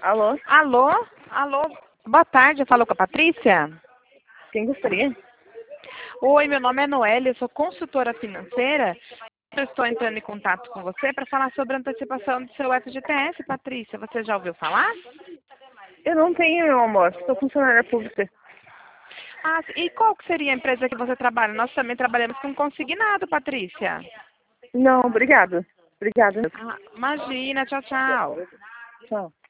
Alô? Alô? Alô? Boa tarde, falou com a Patrícia? Quem gostaria? Oi, meu nome é Noelle, eu sou consultora financeira. Eu estou entrando em contato com você para falar sobre a antecipação do seu FGTS, Patrícia. Você já ouviu falar? Eu não tenho, meu amor. Sou funcionária pública. Ah, e qual que seria a empresa que você trabalha? Nós também trabalhamos com consignado, Patrícia. Não, obrigada. Obrigada. Ah, imagina, tchau, tchau. Tchau.